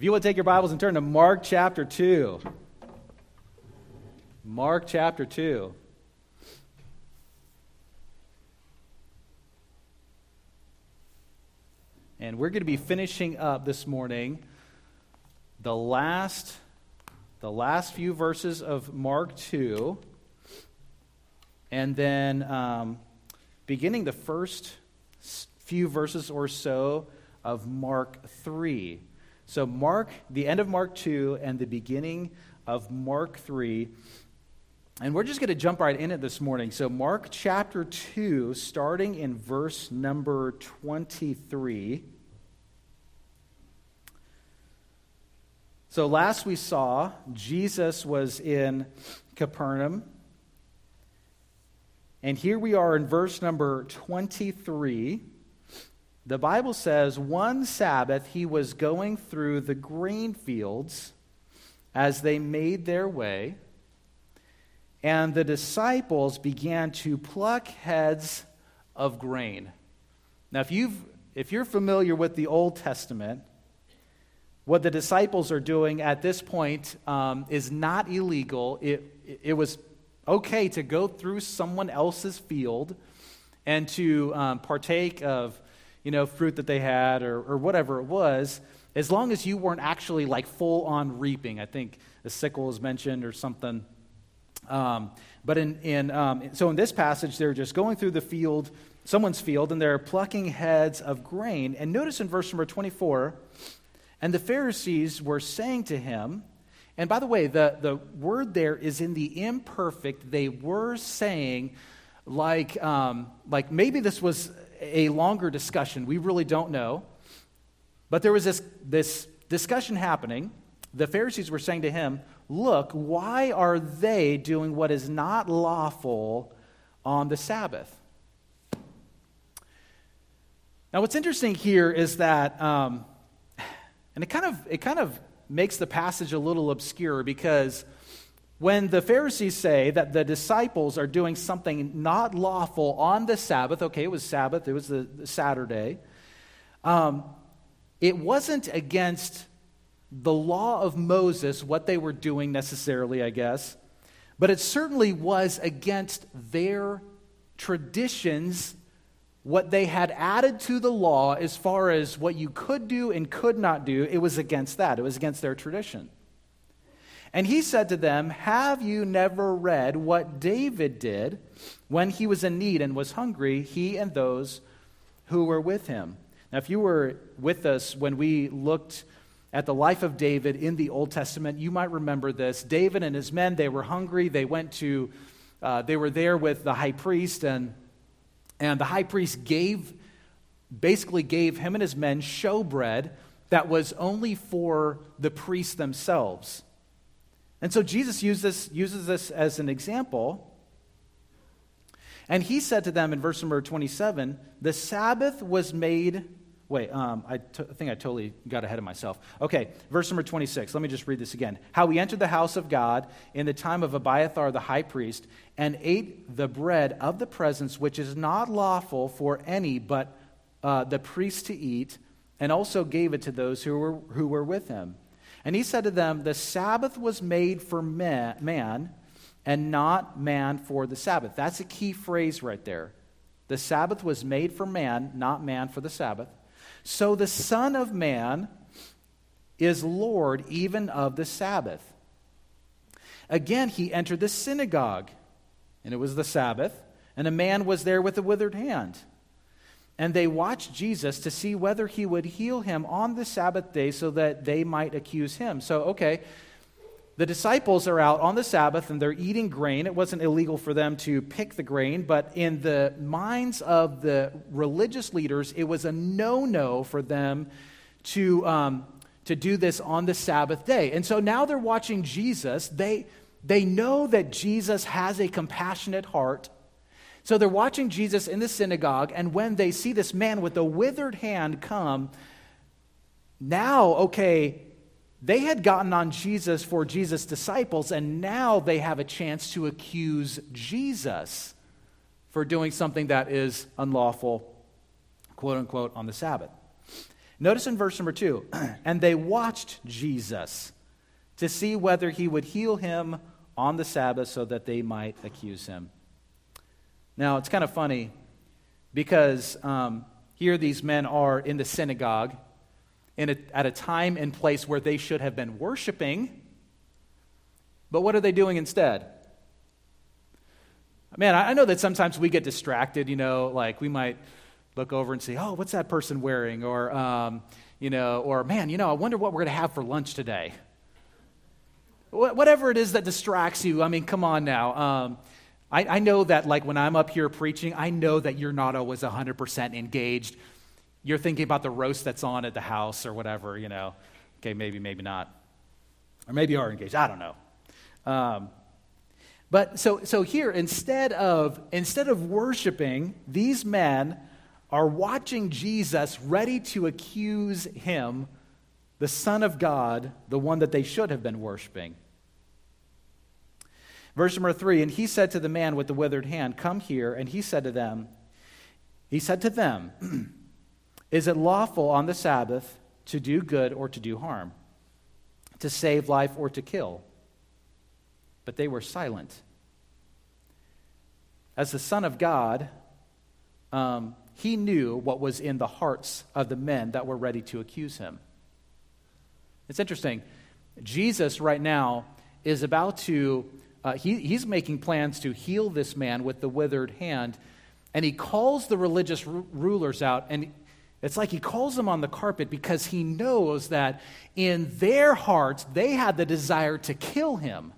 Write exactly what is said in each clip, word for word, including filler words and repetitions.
If you would take your Bibles and turn to Mark chapter two. Mark chapter two. And we're going to be finishing up this morning the last, the last few verses of Mark two. And then um, beginning the first few verses or so of Mark three. So Mark, the end of Mark two and the beginning of Mark three. And we're just going to jump right in it this morning. So Mark chapter two, starting in verse number twenty-three. So last we saw, Jesus was in Capernaum. And here we are in verse number twenty-three. The Bible says, one Sabbath he was going through the grain fields as they made their way, and the disciples began to pluck heads of grain. Now, if you've if you're familiar with the Old Testament, what the disciples are doing at this point um, is not illegal. It it was okay to go through someone else's field and to um, partake of, you know, fruit that they had or, or whatever it was, as long as you weren't actually like full on reaping. I think the sickle is mentioned or something. Um, but in, in um, so in this passage, they're just going through the field, someone's field, and they're plucking heads of grain. And notice in verse number twenty-four, and the Pharisees were saying to him, and by the way, the, the word there is in the imperfect. They were saying, like, um, like maybe this was a longer discussion. We really don't know. But there was this, this discussion happening. The Pharisees were saying to him, look, why are they doing what is not lawful on the Sabbath? Now, what's interesting here is that, um, and it kind of it kind of makes the passage a little obscure, because when the Pharisees say that the disciples are doing something not lawful on the Sabbath, okay, it was Sabbath, it was the, the Saturday, um, it wasn't against the law of Moses, what they were doing necessarily, I guess, but it certainly was against their traditions, what they had added to the law as far as what you could do and could not do. It was against that. It was against their tradition. And he said to them, have you never read what David did when he was in need and was hungry, he and those who were with him? Now, if you were with us when we looked at the life of David in the Old Testament, you might remember this. David and his men, they were hungry. They went to, uh, they were there with the high priest, and and the high priest gave, basically gave him and his men showbread that was only for the priests themselves. And so Jesus used this, uses this as an example. And he said to them in verse number twenty-seven, the Sabbath was made... Wait, um, I, t- I think I totally got ahead of myself. Okay, verse number twenty-six. Let me just read this again. How he entered the house of God in the time of Abiathar the high priest and ate the bread of the presence, which is not lawful for any but uh, the priest to eat, and also gave it to those who were, who were with him. And he said to them, the Sabbath was made for man, man and not man for the Sabbath. That's a key phrase right there. The Sabbath was made for man, not man for the Sabbath. So the Son of Man is Lord even of the Sabbath. Again, he entered the synagogue, and it was the Sabbath, and a man was there with a withered hand. And they watched Jesus to see whether he would heal him on the Sabbath day so that they might accuse him. So, okay, the disciples are out on the Sabbath and they're eating grain. It wasn't illegal for them to pick the grain, but in the minds of the religious leaders, it was a no-no for them to um, to do this on the Sabbath day. And so now they're watching Jesus. They they know that Jesus has a compassionate heart. So they're watching Jesus in the synagogue, and when they see this man with a withered hand come, now, okay, they had gotten on Jesus for Jesus' disciples, and now they have a chance to accuse Jesus for doing something that is unlawful, quote unquote, on the Sabbath. Notice in verse number two, and they watched Jesus to see whether he would heal him on the Sabbath so that they might accuse him. Now, it's kind of funny because um, here these men are in the synagogue in a, at a time and place where they should have been worshiping. But what are they doing instead? Man, I know that sometimes we get distracted, you know, like we might look over and say, oh, what's that person wearing? Or, um, you know, or man, you know, I wonder what we're going to have for lunch today. Wh- whatever it is that distracts you, I mean, come on now. Um, I, I know that like when I'm up here preaching, I know that you're not always one hundred percent engaged. You're thinking about the roast that's on at the house or whatever, you know. Okay, maybe, maybe not. Or maybe you are engaged. I don't know. Um, but so so here, instead of instead of worshiping, these men are watching Jesus ready to accuse him, the Son of God, the one that they should have been worshiping. Verse number three, and he said to the man with the withered hand, come here. And he said to them, he said to them, is it lawful on the Sabbath to do good or to do harm, to save life or to kill? But they were silent. As the Son of God, um, he knew what was in the hearts of the men that were ready to accuse him. It's interesting. Jesus right now is about to, uh, he, he's making plans to heal this man with the withered hand, and he calls the religious r- rulers out, and it's like he calls them on the carpet because he knows that in their hearts they had the desire to kill him.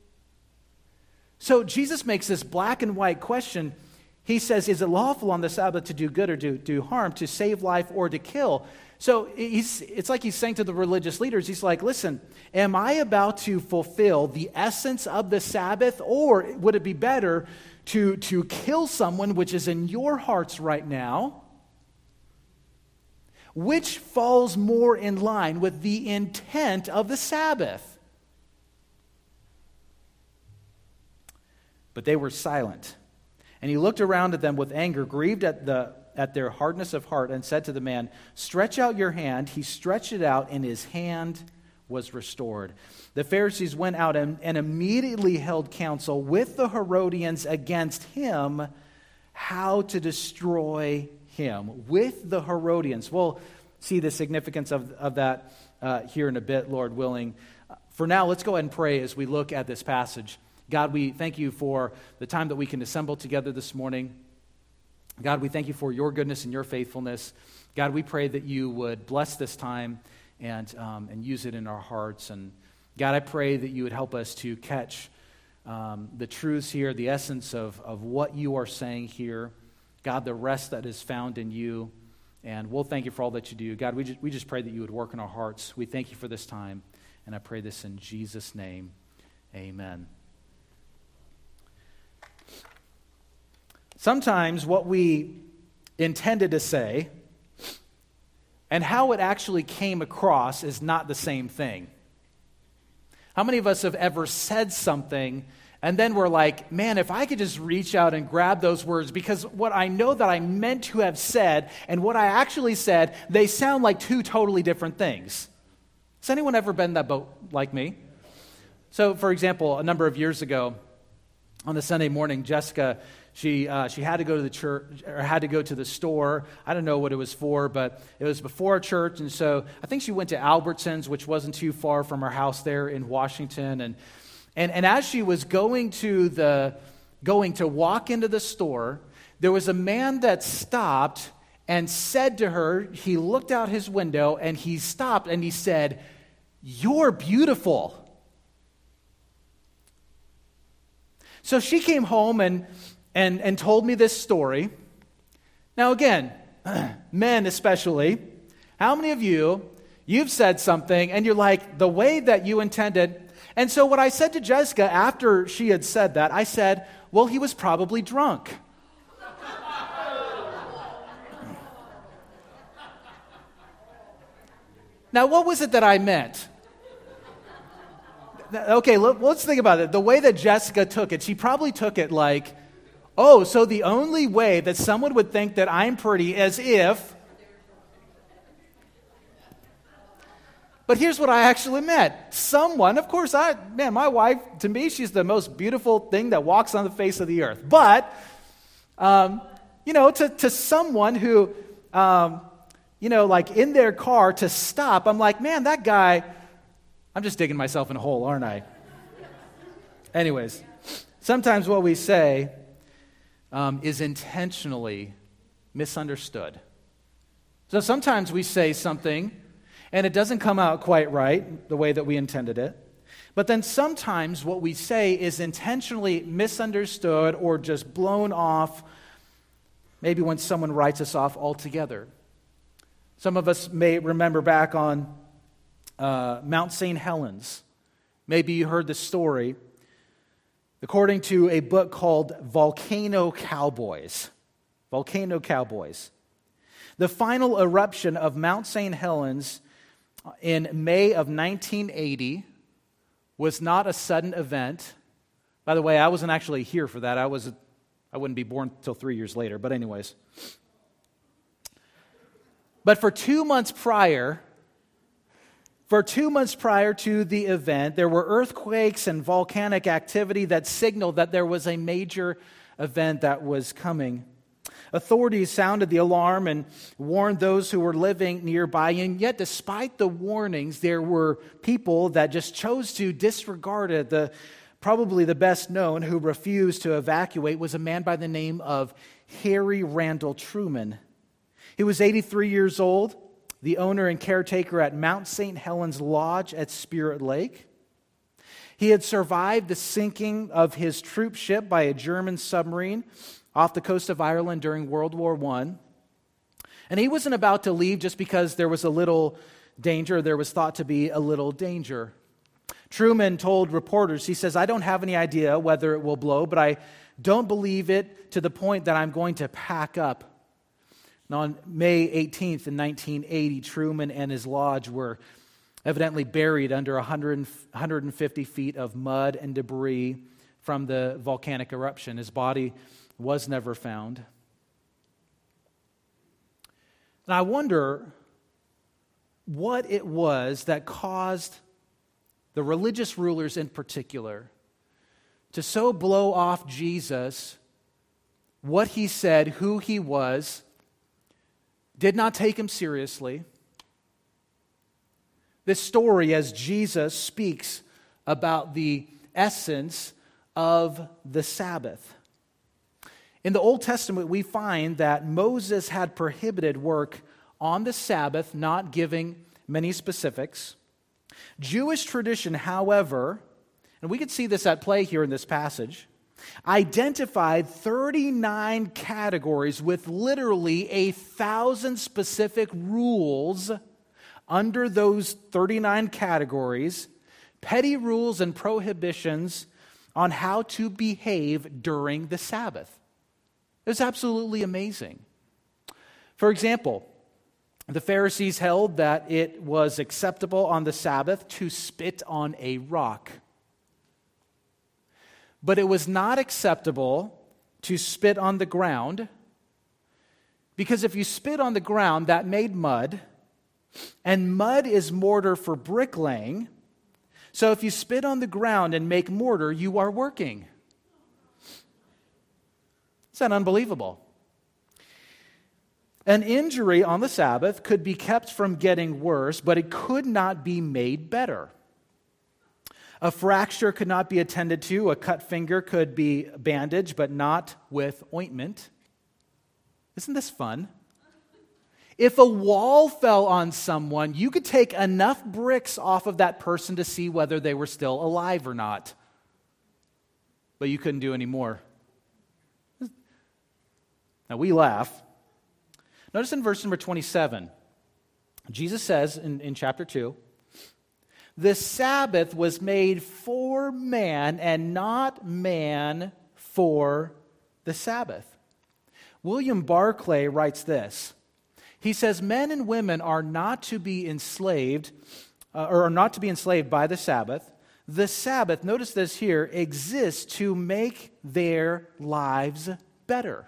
So Jesus makes this black and white question. He says, is it lawful on the Sabbath to do good or do, do harm, to save life or to kill? So he's, it's like he's saying to the religious leaders, he's like, listen, am I about to fulfill the essence of the Sabbath, or would it be better to, to kill someone which is in your hearts right now? Which falls more in line with the intent of the Sabbath? But they were silent. And he looked around at them with anger, grieved at the at their hardness of heart, and said to the man, stretch out your hand. He stretched it out, and his hand was restored. The Pharisees went out and, and immediately held counsel with the Herodians against him, how to destroy him. With the Herodians. We'll see the significance of, of that uh, here in a bit, Lord willing. For now, let's go ahead and pray as we look at this passage. God, we thank you for the time that we can assemble together this morning. God, we thank you for your goodness and your faithfulness. God, we pray that you would bless this time and, um, and use it in our hearts. And God, I pray that you would help us to catch um, the truths here, the essence of, of what you are saying here. God, the rest that is found in you. And we'll thank you for all that you do. God, we just, we just pray that you would work in our hearts. We thank you for this time. And I pray this in Jesus' name. Amen. Sometimes what we intended to say and how it actually came across is not the same thing. How many of us have ever said something and then we're like, man, if I could just reach out and grab those words, because what I know that I meant to have said and what I actually said, they sound like two totally different things. Has anyone ever been in that boat like me? So, for example, a number of years ago, on the Sunday morning, Jessica, she uh, she had to go to the church, or had to go to the store. I don't know what it was for, but it was before church, and so I think she went to Albertsons, which wasn't too far from our house there in Washington. And and and as she was going to the going to walk into the store, there was a man that stopped and said to her. He looked out his window and he stopped and he said, "You're beautiful." So she came home and, and, and told me this story. Now again, men especially, how many of you, you've said something and you're like, the way that you intended. And so what I said to Jessica after she had said that, I said, well, he was probably drunk. Now, what was it that I meant? Okay, let's think about it. The way that Jessica took it, she probably took it like, oh, so the only way that someone would think that I'm pretty is if But here's what I actually meant. Someone, of course, I, man, my wife, to me, she's the most beautiful thing that walks on the face of the earth. But, um, you know, to, to someone who, um, you know, like in their car to stop, I'm like, man, that guy, I'm just digging myself in a hole, aren't I? Anyways, sometimes what we say um, is intentionally misunderstood. So sometimes we say something and it doesn't come out quite right, the way that we intended it. But then sometimes what we say is intentionally misunderstood or just blown off, maybe when someone writes us off altogether. Some of us may remember back on uh, Mount Saint Helens. Maybe you heard the story. According to a book called Volcano Cowboys. Volcano Cowboys. The final eruption of Mount Saint Helens in May of nineteen eighty was not a sudden event. By the way, I wasn't actually here for that. I was, I wouldn't be born until three years later, but anyways. But for two months prior, for two months prior to the event, there were earthquakes and volcanic activity that signaled that there was a major event that was coming. Authorities sounded the alarm and warned those who were living nearby, and yet despite the warnings, there were people that just chose to disregard it. The, probably the best known who refused to evacuate was a man by the name of Harry Randall Truman. He was eighty-three years old, the owner and caretaker at Mount Saint Helens Lodge at Spirit Lake. He had survived the sinking of his troop ship by a German submarine off the coast of Ireland during World War One. And he wasn't about to leave just because there was a little danger, there was thought to be a little danger. Truman told reporters, he says, I don't have any idea whether it will blow, but I don't believe it to the point that I'm going to pack up. And on May eighteenth in nineteen eighty, Truman and his lodge were evidently buried under one hundred, one hundred fifty feet of mud and debris from the volcanic eruption. His body was never found. And I wonder what it was that caused the religious rulers in particular to so blow off Jesus, what he said, who he was, did not take him seriously. This story, as Jesus speaks about the essence of the Sabbath. In the Old Testament, we find that Moses had prohibited work on the Sabbath, not giving many specifics. Jewish tradition, however, and we can see this at play here in this passage, identified thirty-nine categories with literally a thousand specific rules under those thirty-nine categories, petty rules and prohibitions on how to behave during the Sabbath. It was absolutely amazing. For example, the Pharisees held that it was acceptable on the Sabbath to spit on a rock. But it was not acceptable to spit on the ground, because if you spit on the ground, that made mud, and mud is mortar for bricklaying. So if you spit on the ground and make mortar, you are working. Is that unbelievable? An injury on the Sabbath could be kept from getting worse, but it could not be made better. A fracture could not be attended to. A cut finger could be bandaged, but not with ointment. Isn't this fun? If a wall fell on someone, you could take enough bricks off of that person to see whether they were still alive or not. But you couldn't do any more. Now we laugh. Notice in verse number twenty-seven, Jesus says in, in chapter two, the Sabbath was made for man and not man for the Sabbath. William Barclay writes this. He says, men and women are not to be enslaved, uh, or are not to be enslaved by the Sabbath. The Sabbath, notice this here, exists to make their lives better.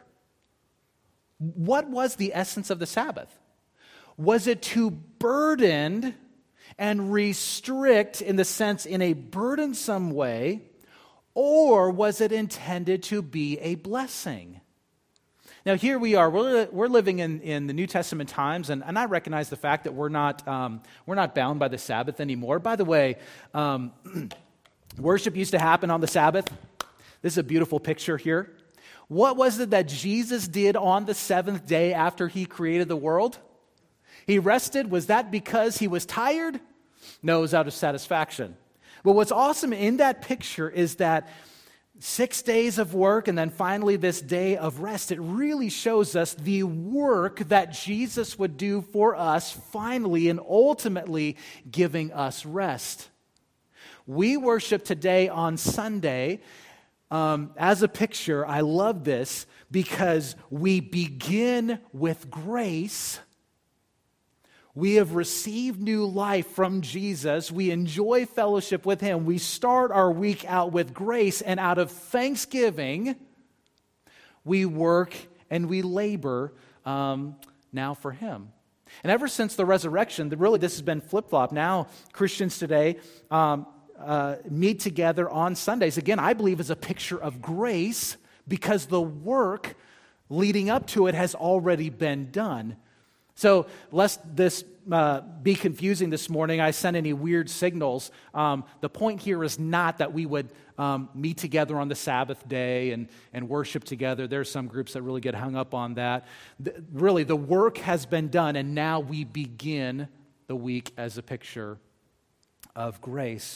What was the essence of the Sabbath? Was it to burden and restrict, in the sense, in a burdensome way, or was it intended to be a blessing? Now, here we are. We're, we're living in, in the New Testament times, and, and I recognize the fact that we're not, um, we're not bound by the Sabbath anymore. By the way, um, worship used to happen on the Sabbath. This is a beautiful picture here. What was it that Jesus did on the seventh day after he created the world? He rested. Was that because he was tired? No, it was out of satisfaction. But what's awesome in that picture is that six days of work and then finally this day of rest, it really shows us the work that Jesus would do for us finally and ultimately giving us rest. We worship today on Sunday um, as a picture. I love this because we begin with grace. We have received new life from Jesus. We enjoy fellowship with him. We start our week out with grace, and out of thanksgiving, we work and we labor um, now for him. And ever since the resurrection, really this has been flip-flop. Now Christians today um, uh, meet together on Sundays. Again, I believe is a picture of grace because the work leading up to it has already been done. So lest this uh, be confusing this morning, I sent any weird signals. Um, the point here is not that we would um, meet together on the Sabbath day and, and worship together. There's some groups that really get hung up on that. The, really, the work has been done, and now we begin the week as a picture of grace.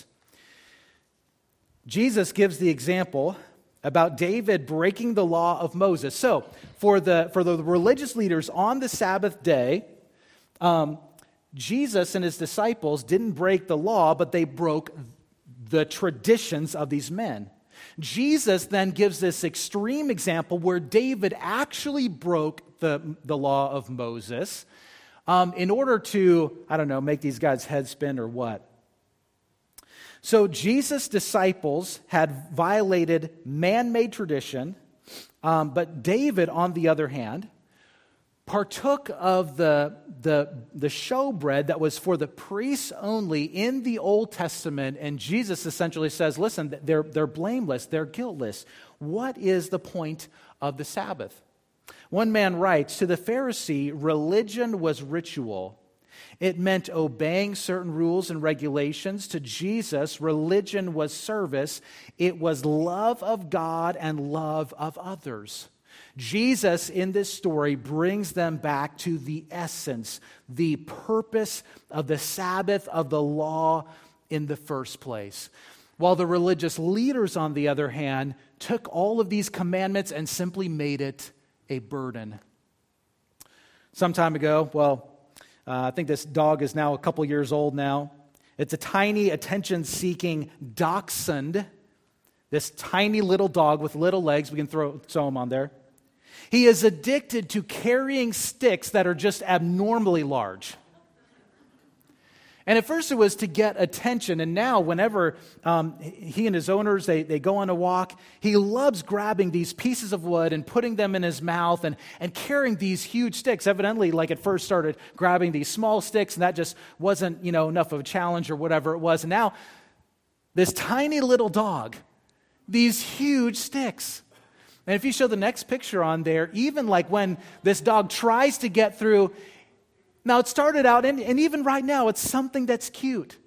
Jesus gives the example about David breaking the law of Moses. So, for the for the religious leaders on the Sabbath day, um, Jesus and his disciples didn't break the law, but they broke the traditions of these men. Jesus then gives this extreme example where David actually broke the, the law of Moses um, in order to, I don't know, make these guys' heads spin or what. So Jesus' disciples had violated man-made tradition, um, but David, on the other hand, partook of the, the, the showbread that was for the priests only in the Old Testament, and Jesus essentially says, listen, they're, they're blameless, they're guiltless. What is the point of the Sabbath? One man writes, to the Pharisee, religion was ritual. It meant obeying certain rules and regulations. To Jesus, religion was service. It was love of God and love of others. Jesus, in this story, brings them back to the essence, the purpose of the Sabbath, of the law in the first place. While the religious leaders, on the other hand, took all of these commandments and simply made it a burden. Some time ago, well, Uh, I think this dog is now a couple years old now. It's a tiny, attention-seeking dachshund. This tiny little dog with little legs. We can throw, throw him on there. He is addicted to carrying sticks that are just abnormally large. And at first it was to get attention, and now whenever um, he and his owners, they, they go on a walk, he loves grabbing these pieces of wood and putting them in his mouth and, and carrying these huge sticks. Evidently, like at first started grabbing these small sticks, and that just wasn't, you know, enough of a challenge or whatever it was. And now this tiny little dog, these huge sticks. And if you show the next picture on there, even like when this dog tries to get through. Now, it started out, and, and even right now, it's something that's cute.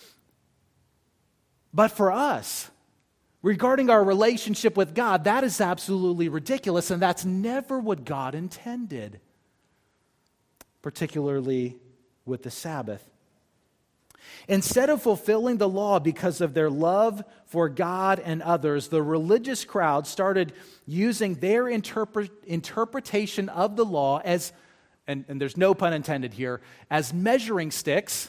But for us, regarding our relationship with God, that is absolutely ridiculous, and that's never what God intended, particularly with the Sabbath. Instead of fulfilling the law because of their love for God and others, the religious crowd started using their interpret, interpretation of the law as And, and there's no pun intended here, as measuring sticks,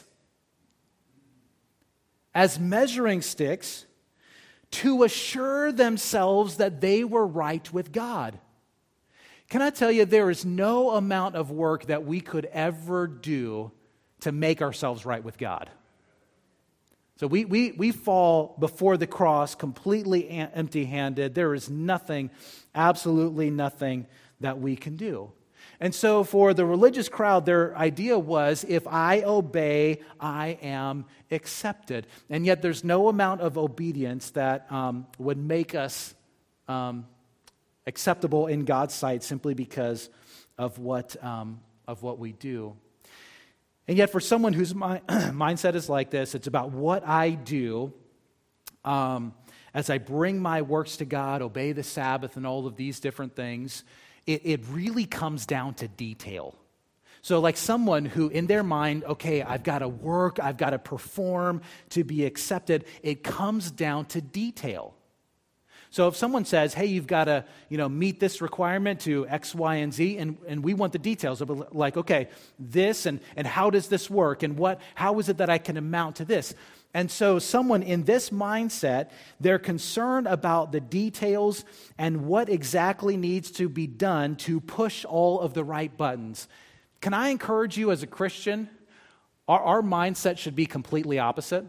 as measuring sticks to assure themselves that they were right with God. Can I tell you, there is no amount of work that we could ever do to make ourselves right with God. So we, we, we fall before the cross completely empty-handed. There is nothing, absolutely nothing that we can do. And so for the religious crowd, their idea was, if I obey, I am accepted. And yet there's no amount of obedience that um, would make us um, acceptable in God's sight simply because of what, um, of what we do. And yet for someone whose mi- mindset is like this, it's about what I do um, as I bring my works to God, obey the Sabbath and all of these different things. It, it really comes down to detail. So like someone who in their mind, okay, I've got to work, I've got to perform to be accepted, it comes down to detail. So if someone says, hey, you've got to, you know, meet this requirement to X, Y, and Z, and, and we want the details of like, okay, this and, and how does this work, and what, how is it that I can amount to this? And so someone in this mindset, they're concerned about the details and what exactly needs to be done to push all of the right buttons. Can I encourage you as a Christian, our, our mindset should be completely opposite.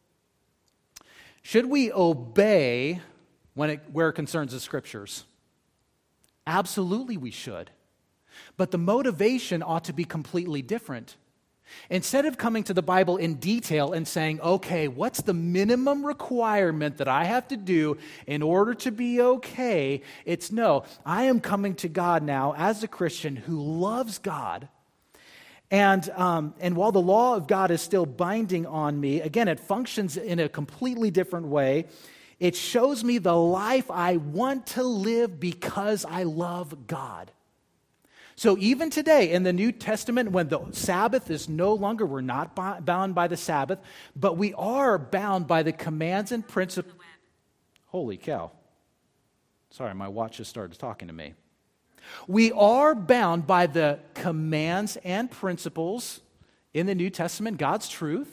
Should we obey when it, where it concerns the Scriptures? Absolutely we should. But the motivation ought to be completely different. Instead of coming to the Bible in detail and saying, okay, what's the minimum requirement that I have to do in order to be okay? It's no, I am coming to God now as a Christian who loves God. And, um, and while the law of God is still binding on me, again, it functions in a completely different way. It shows me the life I want to live because I love God. So even today in the New Testament, when the Sabbath is no longer, we're not bound by the Sabbath, but we are bound by the commands and principles. Holy cow. Sorry, my watch just started talking to me. We are bound by the commands and principles in the New Testament, God's truth.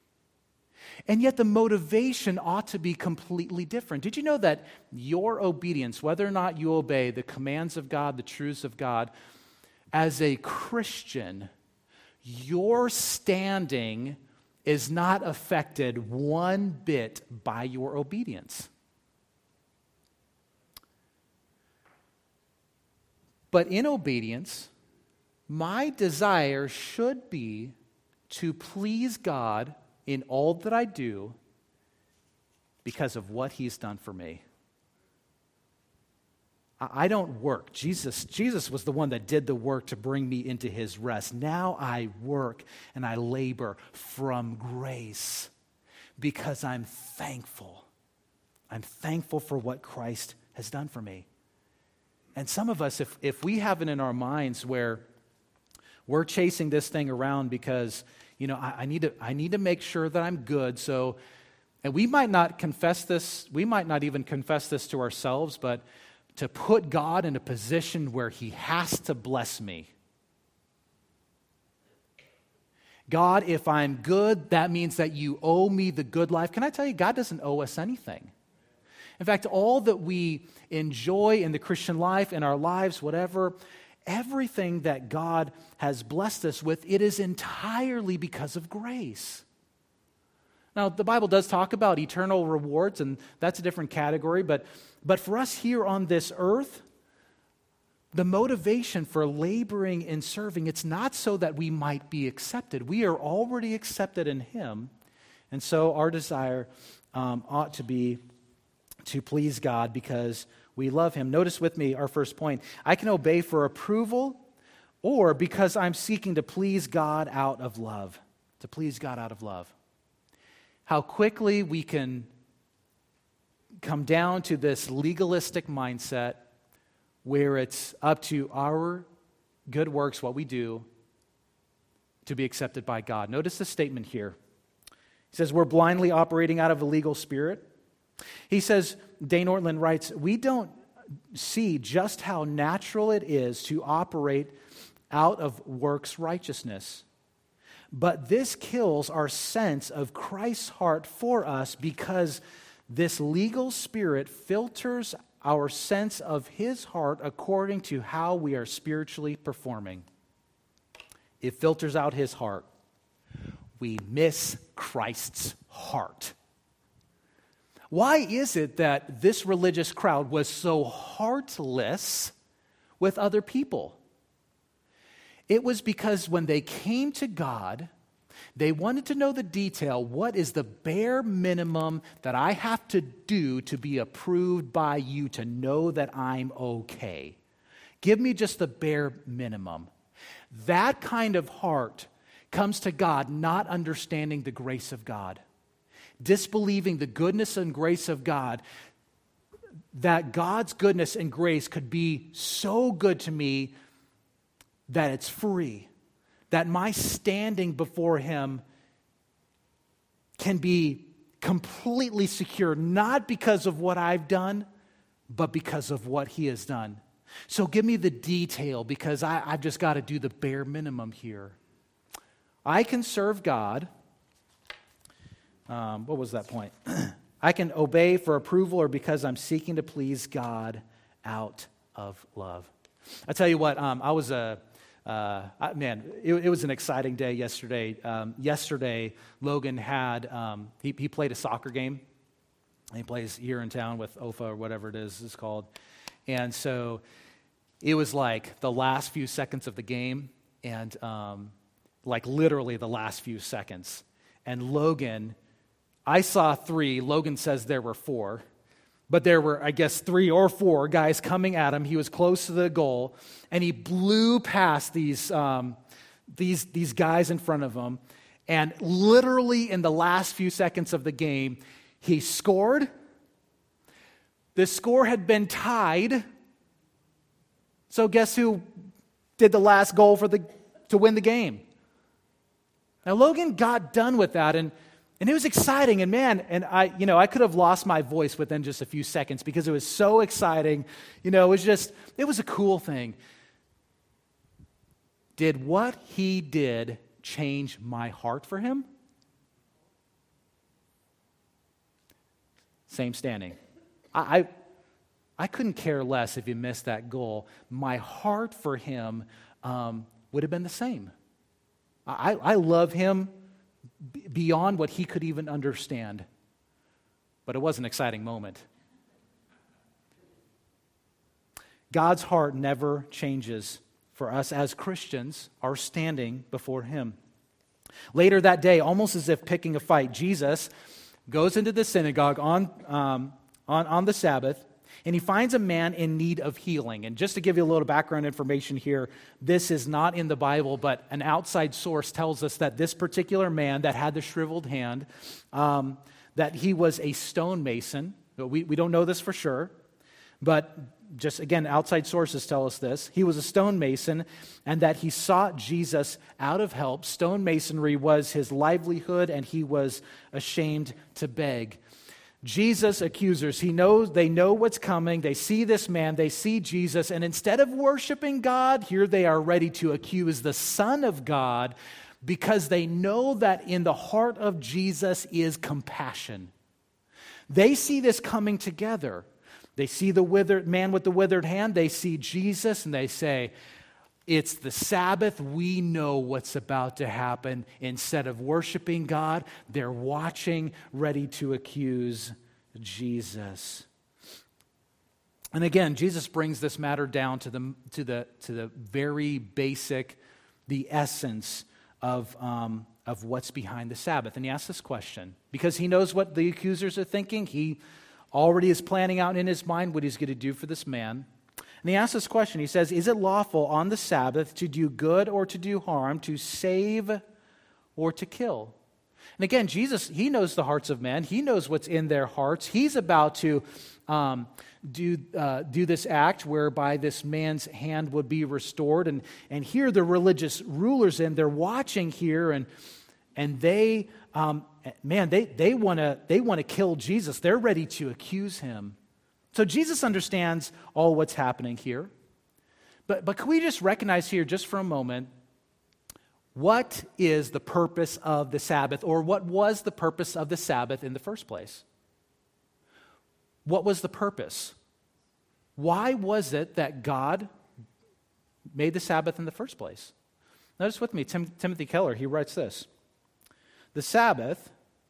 And yet the motivation ought to be completely different. Did you know that your obedience, whether or not you obey the commands of God, the truths of God, as a Christian, your standing is not affected one bit by your obedience? But in obedience, my desire should be to please God in all that I do because of what He's done for me. I don't work. Jesus, Jesus was the one that did the work to bring me into His rest. Now I work and I labor from grace because I'm thankful. I'm thankful for what Christ has done for me. And some of us, if, if we have it in our minds where we're chasing this thing around because, you know, I, I need to I need to make sure that I'm good. So, and we might not confess this, we might not even confess this to ourselves, but to put God in a position where He has to bless me. God, if I'm good, that means that you owe me the good life. Can I tell you, God doesn't owe us anything. In fact, all that we enjoy in the Christian life, in our lives, whatever, everything that God has blessed us with, it is entirely because of grace. Now, the Bible does talk about eternal rewards, and that's a different category, but, but for us here on this earth, the motivation for laboring and serving, it's not so that we might be accepted. We are already accepted in Him, and so our desire um, ought to be to please God because we love Him. Notice with me our first point. I can obey for approval or because I'm seeking to please God out of love. To please God out of love. How quickly we can come down to this legalistic mindset where it's up to our good works, what we do, to be accepted by God. Notice the statement here. He says, we're blindly operating out of a legal spirit. He says, Dane Ortland writes, we don't see just how natural it is to operate out of works righteousness. But this kills our sense of Christ's heart for us because this legal spirit filters our sense of His heart according to how we are spiritually performing. It filters out His heart. We miss Christ's heart. Why is it that this religious crowd was so heartless with other people? It was because when they came to God, they wanted to know the detail. What is the bare minimum that I have to do to be approved by you to know that I'm okay? Give me just the bare minimum. That kind of heart comes to God not understanding the grace of God, disbelieving the goodness and grace of God, that God's goodness and grace could be so good to me that it's free, that my standing before Him can be completely secure, not because of what I've done, but because of what He has done. So give me the detail, because I, I've just got to do the bare minimum here. I can serve God. Um, what was that point? I can obey for approval or because I'm seeking to please God out of love. I tell you what, um, I was a, uh, I, man, it, it was an exciting day yesterday. Um, yesterday, Logan had, um, he, he played a soccer game. He plays here in town with O F A or whatever it is it's called. And so it was like the last few seconds of the game, and um, like literally the last few seconds. And Logan, I saw three. Logan says there were four. But there were, I guess, three or four guys coming at him. He was close to the goal, and he blew past these, um, these, these guys in front of him. And literally in the last few seconds of the game, he scored. The score had been tied. So guess who did the last goal for the to win the game? Now Logan got done with that, and And it was exciting, and man, and I, you know, I could have lost my voice within just a few seconds because it was so exciting. You know, it was just, it was a cool thing. Did what he did change my heart for him? Same standing. I, I, I couldn't care less if he missed that goal. My heart for him um, would have been the same. I, I love him beyond what he could even understand. But it was an exciting moment. God's heart never changes for us as Christians, our standing before Him. Later that day, almost as if picking a fight, Jesus goes into the synagogue on, um, on, on the Sabbath, and he finds a man in need of healing. And just to give you a little background information here, this is not in the Bible, but an outside source tells us that this particular man that had the shriveled hand, um, that he was a stonemason. We, we don't know this for sure, but just again, outside sources tell us this. He was a stonemason, and that he sought Jesus out of help. Stonemasonry was his livelihood, and he was ashamed to beg. Jesus' accusers, he knows, they know what's coming. They see this man, they see Jesus, and instead of worshiping God, here they are ready to accuse the Son of God, because they know that in the heart of Jesus is compassion. They see this coming together. They see the withered man with the withered hand, they see Jesus, and they say, it's the Sabbath, we know what's about to happen. Instead of worshiping God, they're watching, ready to accuse Jesus. And again, Jesus brings this matter down to the, to the, to the very basic, the essence of, um, of what's behind the Sabbath. And he asks this question, because he knows what the accusers are thinking. He already is planning out in his mind what he's going to do for this man. And he asks this question. He says, is it lawful on the Sabbath to do good or to do harm, to save or to kill? And again, Jesus, he knows the hearts of men. He knows what's in their hearts. He's about to um, do uh, do this act whereby this man's hand would be restored. And, and here the religious rulers, and they're watching here, and and they, um, man, they they want to they want to kill Jesus. They're ready to accuse him. So Jesus understands all what's happening here. But, but can we just recognize here, just for a moment, what is the purpose of the Sabbath, or what was the purpose of the Sabbath in the first place? What was the purpose? Why was it that God made the Sabbath in the first place? Notice with me, Tim, Timothy Keller, he writes this. The Sabbath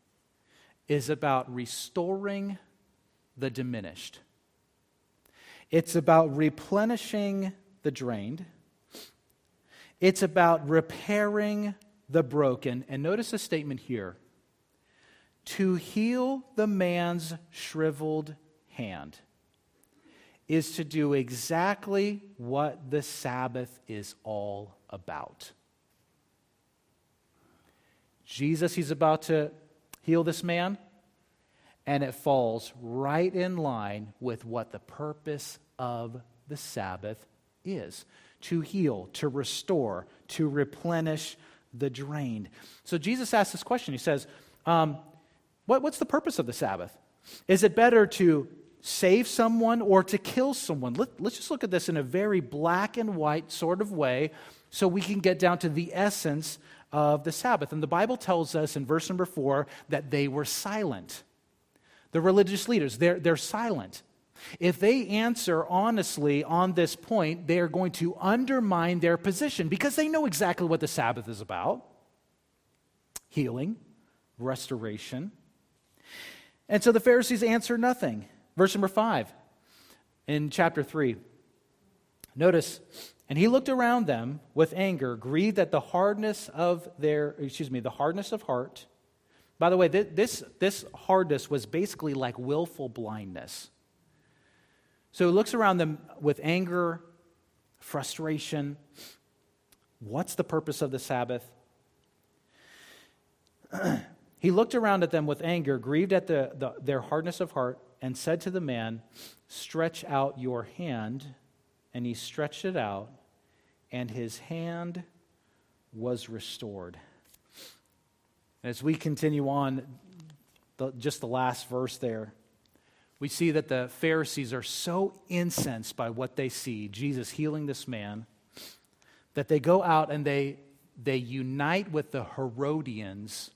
is about restoring the diminished. It's about replenishing the drained. It's about repairing the broken. And notice the statement here. To heal the man's shriveled hand is to do exactly what the Sabbath is all about. Jesus, he's about to heal this man, and it falls right in line with what the purpose of the Sabbath is. To heal, to restore, to replenish the drained. So Jesus asks this question. He says, um, what, what's the purpose of the Sabbath? Is it better to save someone or to kill someone? Let, let's just look at this in a very black and white sort of way so we can get down to the essence of the Sabbath. And the Bible tells us in verse number four that they were silent. The religious leaders, they're, they're silent. If they answer honestly on this point, they are going to undermine their position because they know exactly what the Sabbath is about. Healing, restoration. And so the Pharisees answer nothing. Verse number five in chapter three. Notice, and he looked around them with anger, grieved at the hardness of their, excuse me, the hardness of heart. By the way, this, this hardness was basically like willful blindness. So he looks around them with anger, frustration. What's the purpose of the Sabbath? He looked around at them with anger, grieved at the, the, their hardness of heart, and said to the man, "Stretch out your hand." And he stretched it out, and his hand was restored. As we continue on, the, just the last verse there, we see that the Pharisees are so incensed by what they see, Jesus healing this man, that they go out and they, they unite with the Herodians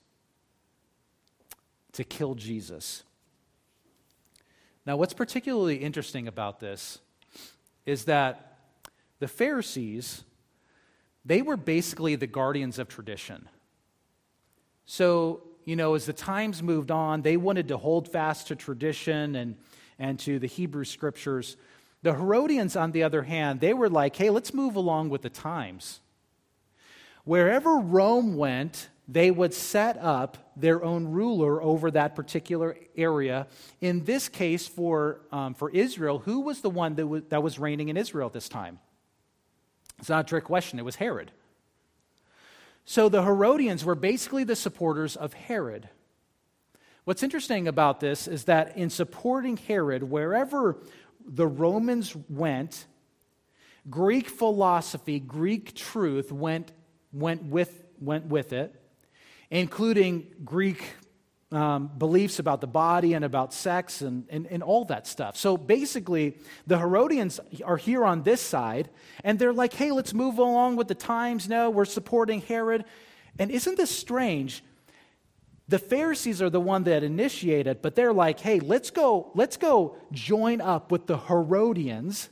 to kill Jesus. Now, what's particularly interesting about this is that the Pharisees, they were basically the guardians of tradition. So, you know, as the times moved on, they wanted to hold fast to tradition and, and to the Hebrew scriptures. The Herodians, on the other hand, they were like, hey, let's move along with the times. Wherever Rome went, they would set up their own ruler over that particular area. In this case, for, um, for Israel, who was the one that was, that was reigning in Israel at this time? It's not a trick question. It was Herod. So the Herodians were basically the supporters of Herod. What's interesting about this is that in supporting Herod, wherever the Romans went, Greek philosophy, Greek truth went, went, with, went with it, including Greek um, beliefs about the body and about sex and, and, and all that stuff. So basically, the Herodians are here on this side, and they're like, hey, let's move along with the times. No, we're supporting Herod. And isn't this strange? The Pharisees are the one that initiated, but they're like, hey, let's go, let's go join up with the Herodians.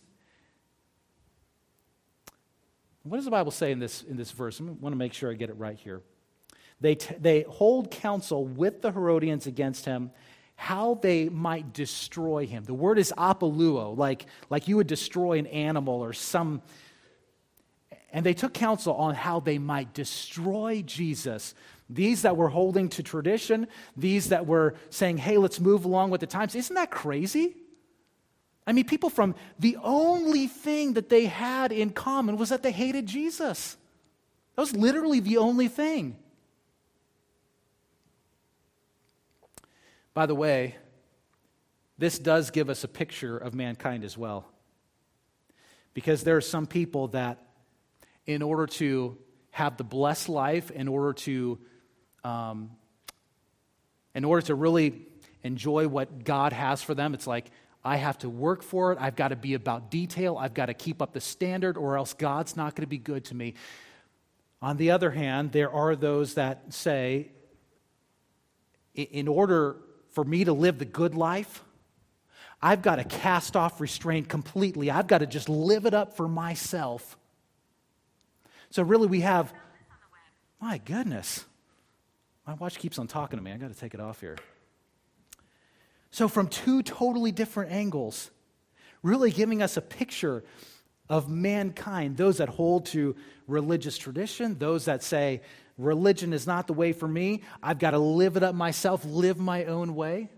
What does the Bible say in this, in this verse? I want to make sure I get it right here. They, t- they hold counsel with the Herodians against him, how they might destroy him. The word is apoluo, like, like you would destroy an animal or some. And they took counsel on how they might destroy Jesus. These that were holding to tradition, these that were saying, hey, let's move along with the times. Isn't that crazy? I mean, people from the only thing that they had in common was that they hated Jesus. That was literally the only thing. By the way, this does give us a picture of mankind as well. Because there are some people that, in order to have the blessed life, in order to, um, in order to really enjoy what God has for them, it's like, I have to work for it. I've got to be about detail. I've got to keep up the standard, or else God's not going to be good to me. On the other hand, there are those that say, in order for me to live the good life, I've got to cast off restraint completely. I've got to just live it up for myself. So really we have, my goodness, my watch keeps on talking to me. I got to take it off here. So from two totally different angles, really giving us a picture, of mankind, those that hold to religious tradition, those that say, religion is not the way for me, I've got to live it up myself, live my own way.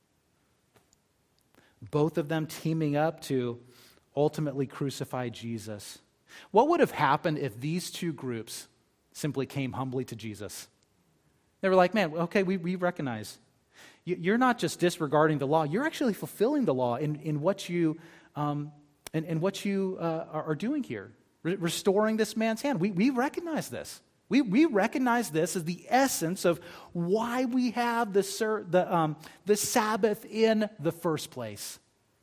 Both of them teaming up to ultimately crucify Jesus. What would have happened if these two groups simply came humbly to Jesus? They were like, man, okay, we, we recognize. You're not just disregarding the law, you're actually fulfilling the law in, in what you, um, in, in what you uh, are, are doing here, Re- restoring this man's hand. We, we recognize this. We, we recognize this as the essence of why we have the, ser- the, um, the Sabbath in the first place.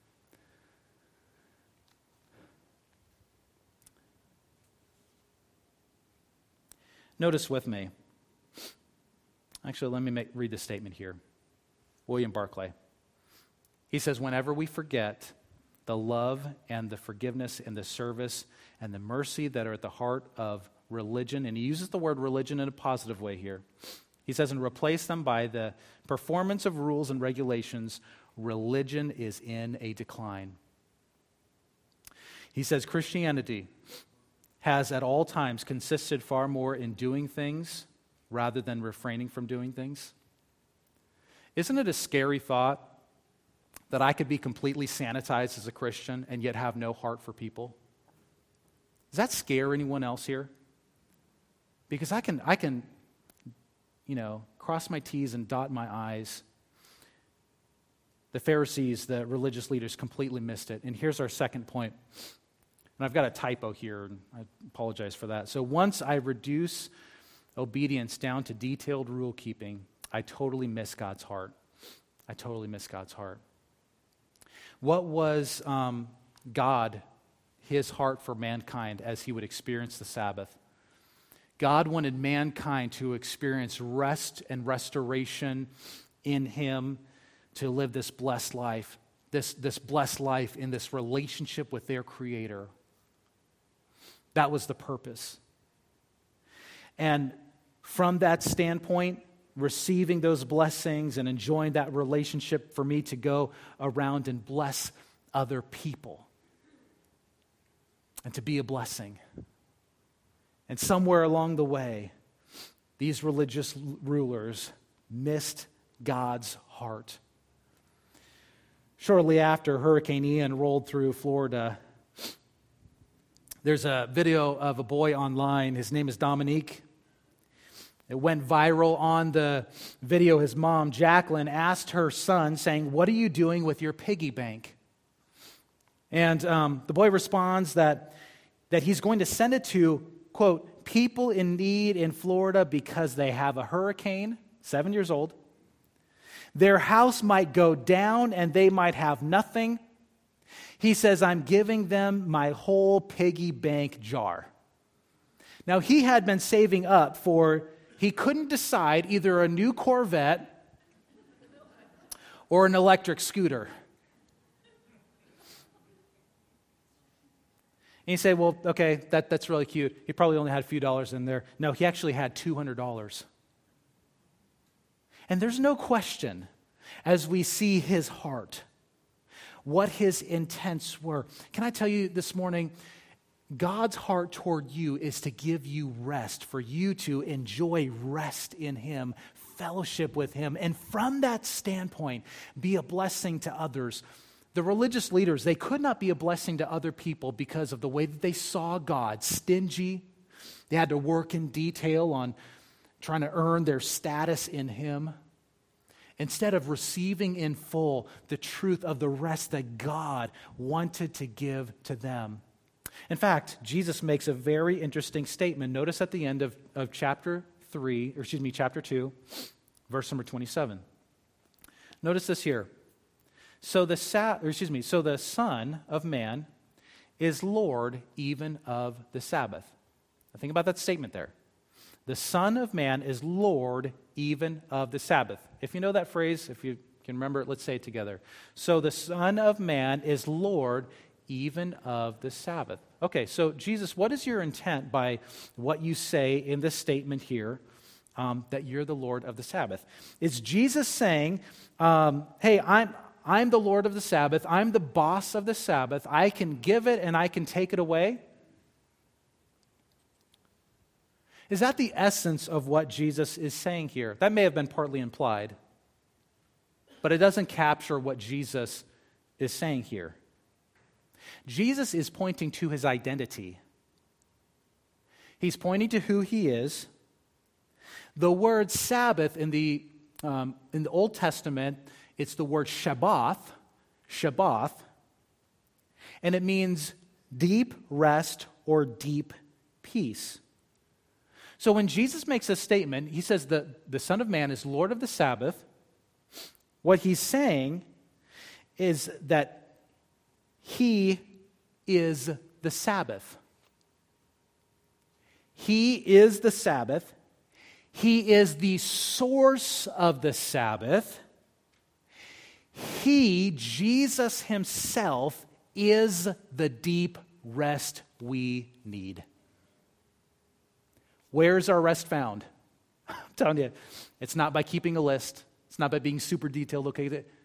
Notice with me. Actually, let me make, read the statement here. William Barclay. He says, whenever we forget the love and the forgiveness and the service and the mercy that are at the heart of religion, and he uses the word religion in a positive way here. He says, and replace them by the performance of rules and regulations, religion is in a decline. He says, Christianity has at all times consisted far more in doing things rather than refraining from doing things. Isn't it a scary thought that I could be completely sanitized as a Christian and yet have no heart for people? Does that scare anyone else here? Because I can, I can, you know, cross my T's and dot my I's. The Pharisees, the religious leaders, completely missed it. And here's our second point. And I've got a typo here, and I apologize for that. So once I reduce obedience down to detailed rule keeping, I totally miss God's heart. I totally miss God's heart. What was um, God, his heart for mankind as he would experience the Sabbath? God wanted mankind to experience rest and restoration in him, to live this blessed life, this, this blessed life in this relationship with their Creator. That was the purpose. And from that standpoint, receiving those blessings and enjoying that relationship for me to go around and bless other people and to be a blessing. And somewhere along the way, these religious rulers missed God's heart. Shortly after Hurricane Ian rolled through Florida, there's a video of a boy online. His name is Dominique. It went viral on the video. His mom, Jacqueline, asked her son, saying, "What are you doing with your piggy bank?" And um, the boy responds that, that he's going to send it to, quote, people in need in Florida because they have a hurricane, seven years old. Their house might go down and they might have nothing. He says, I'm giving them my whole piggy bank jar. Now, he had been saving up for, he couldn't decide either a new Corvette or an electric scooter. And you say, well, okay, that, that's really cute. He probably only had a few dollars in there. No, he actually had two hundred dollars. And there's no question, as we see his heart, what his intents were. Can I tell you this morning, God's heart toward you is to give you rest, for you to enjoy rest in him, fellowship with him, and from that standpoint, be a blessing to others. The religious leaders, they could not be a blessing to other people because of the way that they saw God, stingy. They had to work in detail on trying to earn their status in him, instead of receiving in full the truth of the rest that God wanted to give to them. In fact, Jesus makes a very interesting statement. Notice at the end of, of chapter three, or excuse me, chapter two, verse number twenty-seven. Notice this here. So the sa- or excuse me, so the Son of Man is Lord even of the Sabbath. Now think about that statement there. The Son of Man is Lord even of the Sabbath. If you know that phrase, if you can remember it, let's say it together. So the Son of Man is Lord even of the Sabbath. Okay, so Jesus, what is your intent by what you say in this statement here, um, that you're the Lord of the Sabbath? Is Jesus saying, um, hey, I'm, I'm the Lord of the Sabbath. I'm the boss of the Sabbath. I can give it and I can take it away. Is that the essence of what Jesus is saying here? That may have been partly implied, but it doesn't capture what Jesus is saying here. Jesus is pointing to his identity. He's pointing to who he is. The word Sabbath in the um, in the Old Testament, it's the word Shabbath, Shabbath, and it means deep rest or deep peace. So when Jesus makes a statement, he says that the Son of Man is Lord of the Sabbath. What he's saying is that he is the Sabbath. He is the Sabbath. He is the source of the Sabbath. He, Jesus himself, is the deep rest we need. Where's our rest found? I'm telling you, it's not by keeping a list. It's not by being super detailed. Look at it.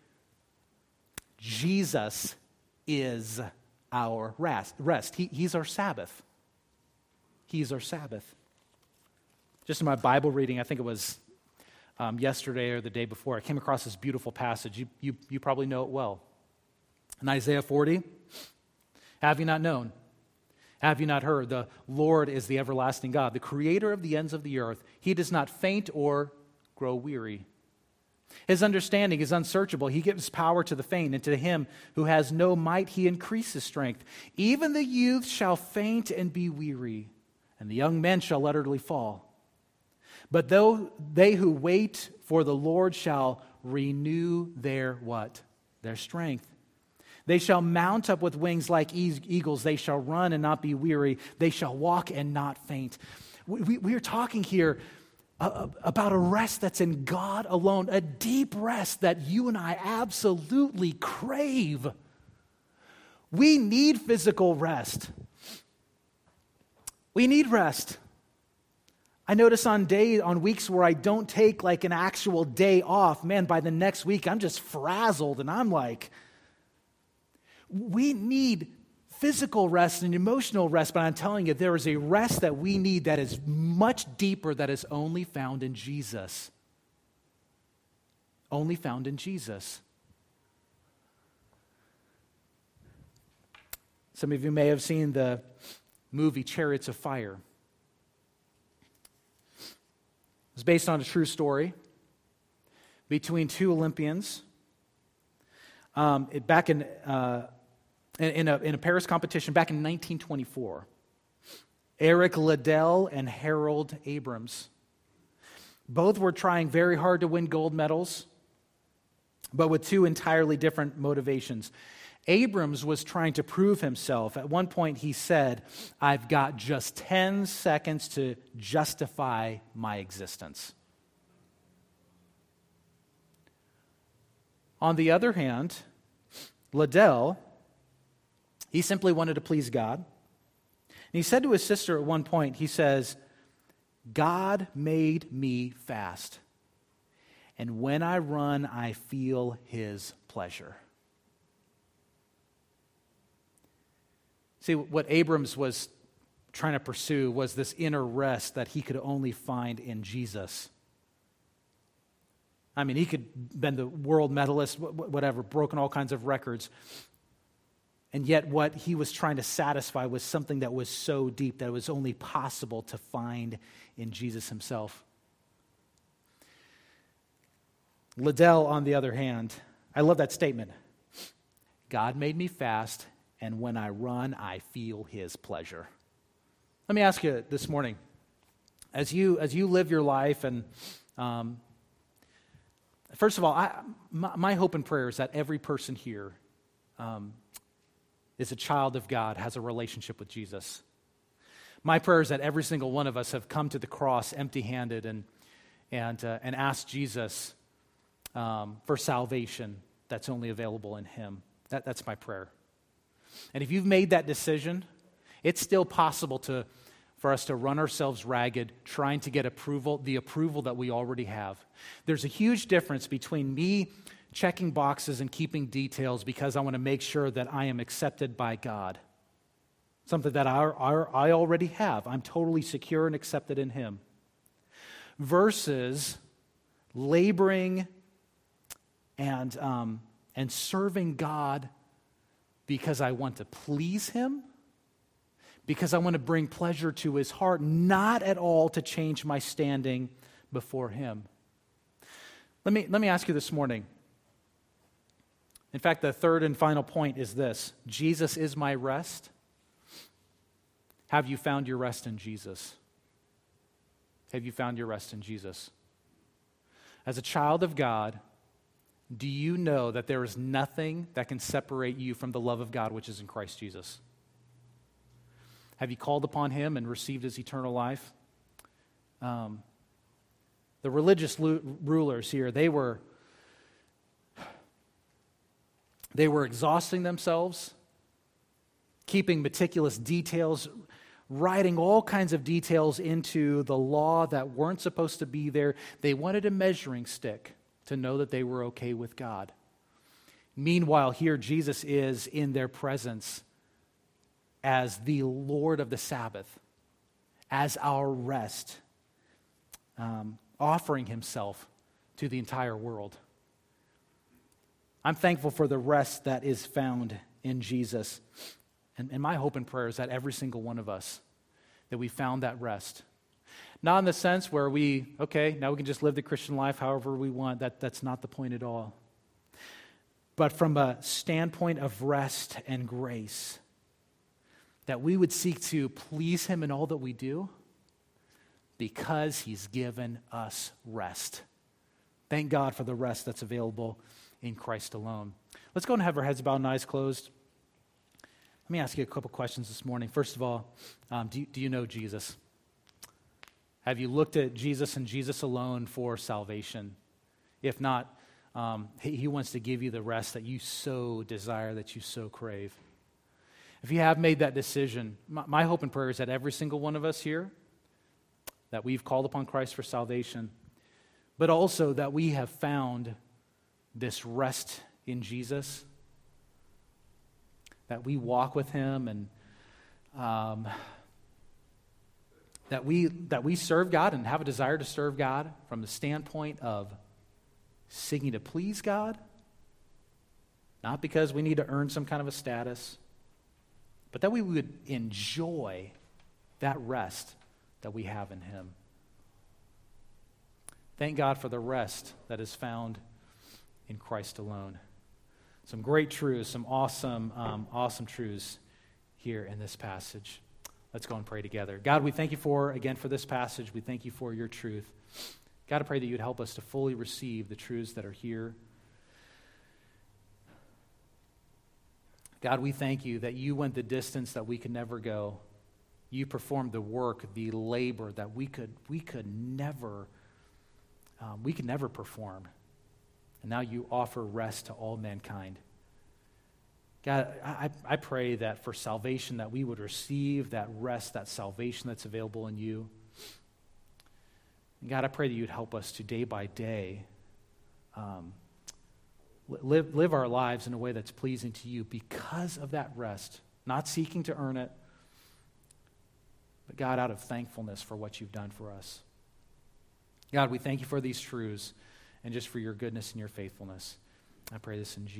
Jesus is our rest. Rest. He, he's our Sabbath. He's our Sabbath. Just in my Bible reading, I think it was um, yesterday or the day before, I came across this beautiful passage. You, you, you probably know it well. In Isaiah forty, have you not known? Have you not heard? The Lord is the everlasting God, the creator of the ends of the earth. He does not faint or grow weary. His understanding is unsearchable. He gives power to the faint, and to him who has no might, he increases strength. Even the youth shall faint and be weary, and the young men shall utterly fall. But though they who wait for the Lord shall renew their what? Their strength. They shall mount up with wings like eagles. They shall run and not be weary. They shall walk and not faint. We, we, we are talking here uh, about a rest that's in God alone, a deep rest that you and I absolutely crave. We need physical rest. We need rest. I notice on day on weeks where I don't take like an actual day off, man, by the next week I'm just frazzled and I'm like, we need physical rest and emotional rest, but I'm telling you, there is a rest that we need that is much deeper, that is only found in Jesus. Only found in Jesus. Some of you may have seen the movie Chariots of Fire. It's based on a true story between two Olympians. Um, it, back in, uh, in, in, a, in a Paris competition back in nineteen twenty-four. Eric Liddell and Harold Abrams. Both were trying very hard to win gold medals, but with two entirely different motivations. Abrams was trying to prove himself. At one point he said, I've got just ten seconds to justify my existence. On the other hand, Liddell, he simply wanted to please God. And he said to his sister at one point, he says, God made me fast, and when I run, I feel his pleasure. See, what Abrams was trying to pursue was this inner rest that he could only find in Jesus. I mean, he could have been the world medalist, whatever, broken all kinds of records. And yet what he was trying to satisfy was something that was so deep that it was only possible to find in Jesus himself. Liddell, on the other hand, I love that statement. God made me fast, and when I run, I feel his pleasure. Let me ask you this morning, as you as you live your life, and um, first of all, I, my, my hope and prayer is that every person here um, is a child of God, has a relationship with Jesus. My prayer is that every single one of us have come to the cross empty-handed and and uh, and asked Jesus um, for salvation that's only available in him. That, that's my prayer. And if you've made that decision, it's still possible to for us to run ourselves ragged trying to get approval, the approval that we already have. There's a huge difference between me checking boxes and keeping details because I want to make sure that I am accepted by God. Something that I, I, I already have. I'm totally secure and accepted in Him. Versus laboring and, um, and serving God because I want to please Him, because I want to bring pleasure to His heart, not at all to change my standing before Him. Let me, let me ask you this morning. In fact, the third and final point is this: Jesus is my rest. Have you found your rest in Jesus? Have you found your rest in Jesus? As a child of God, do you know that there is nothing that can separate you from the love of God which is in Christ Jesus? Have you called upon Him and received His eternal life? Um, the religious lu- rulers here, they were, they were exhausting themselves, keeping meticulous details, writing all kinds of details into the law that weren't supposed to be there. They wanted a measuring stick to know that they were okay with God. Meanwhile, here Jesus is in their presence as the Lord of the Sabbath, as our rest, um, offering Himself to the entire world. I'm thankful for the rest that is found in Jesus. And, and my hope and prayer is that every single one of us, that we found that rest. Not in the sense where we, okay, now we can just live the Christian life however we want. That, that's not the point at all. But from a standpoint of rest and grace, that we would seek to please Him in all that we do because He's given us rest. Thank God for the rest that's available in Christ alone. Let's go and have our heads bowed and eyes closed. Let me ask you a couple questions this morning. First of all, um, do, you, do you know Jesus? Have you looked at Jesus and Jesus alone for salvation? If not, um, he, he wants to give you the rest that you so desire, that you so crave. If you have made that decision, my, my hope and prayer is that every single one of us here, that we've called upon Christ for salvation, but also that we have found this rest in Jesus, that we walk with Him, and um, that we that we serve God and have a desire to serve God from the standpoint of seeking to please God, not because we need to earn some kind of a status, but that we would enjoy that rest that we have in Him. Thank God for the rest that is found in Christ alone. Some great truths, some awesome, um, awesome truths here in this passage. Let's go and pray together. God, we thank You for, again, for this passage. We thank You for Your truth. God, I pray that You'd help us to fully receive the truths that are here. God, we thank You that You went the distance that we could never go. You performed the work, the labor that we could we could never um, we could never perform. And now You offer rest to all mankind. God, I, I pray that for salvation, that we would receive that rest, that salvation that's available in You. And God, I pray that You'd help us to day by day um, live, live our lives in a way that's pleasing to You because of that rest, not seeking to earn it, but God, out of thankfulness for what You've done for us. God, we thank You for these truths and just for Your goodness and Your faithfulness. I pray this in Jesus' name.